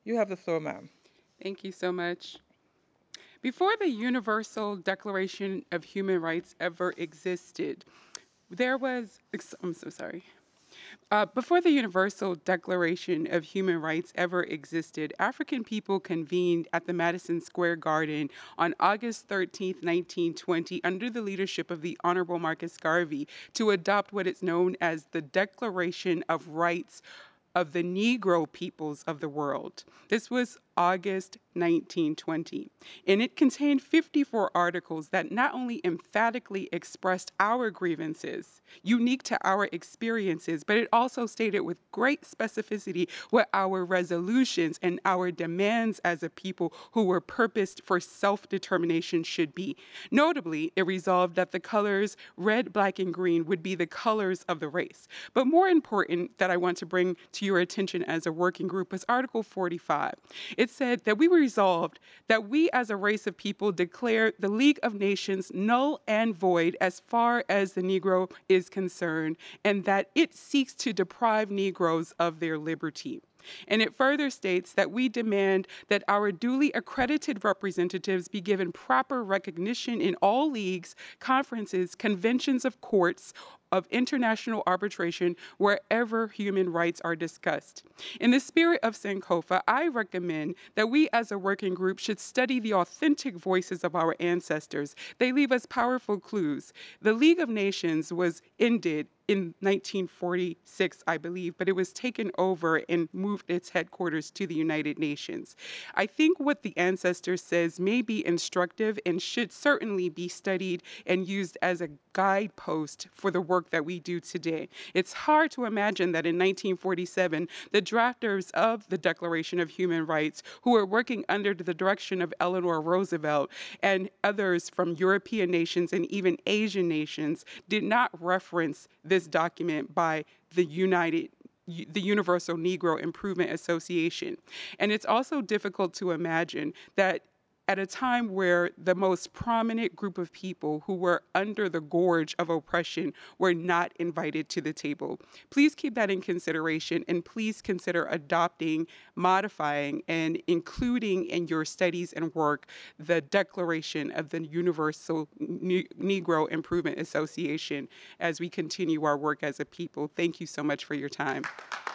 You have the floor, ma'am. Thank you so much. Before the Universal Declaration of Human Rights ever existed, I'm so sorry. Before the Universal Declaration of Human Rights ever existed, African people convened at the Madison Square Garden on August 13th, 1920, under the leadership of the Honorable Marcus Garvey, to adopt what is known as the Declaration of Rights of the Negro peoples of the world. This was August 1920, and it contained 54 articles that not only emphatically expressed our grievances, unique to our experiences, but it also stated with great specificity what our resolutions and our demands as a people who were purposed for self determination should be. Notably, it resolved that the colors red, black, and green would be the colors of the race. But more important, that I want to bring to your attention as a working group, was Article 45. It said that we resolved that we as a race of people declare the League of Nations null and void as far as the Negro is concerned, and that it seeks to deprive Negroes of their liberty. And it further states that we demand that our duly accredited representatives be given proper recognition in all leagues, conferences, conventions of courts, of international arbitration wherever human rights are discussed. In the spirit of Sankofa, I recommend that we as a working group should study the authentic voices of our ancestors. They leave us powerful clues. The League of Nations was ended in 1946, I believe, but it was taken over and moved its headquarters to the United Nations. I think what the ancestor says may be instructive and should certainly be studied and used as a guidepost for the work that we do today. It's hard to imagine that in 1947, the drafters of the Declaration of Human Rights, who were working under the direction of Eleanor Roosevelt and others from European nations and even Asian nations, did not reference this document by the Universal Negro Improvement Association. And it's also difficult to imagine that at a time where the most prominent group of people who were under the gorge of oppression were not invited to the table. Please keep that in consideration and please consider adopting, modifying, and including in your studies and work the Declaration of the Universal Negro Improvement Association as we continue our work as a people. Thank you so much for your time.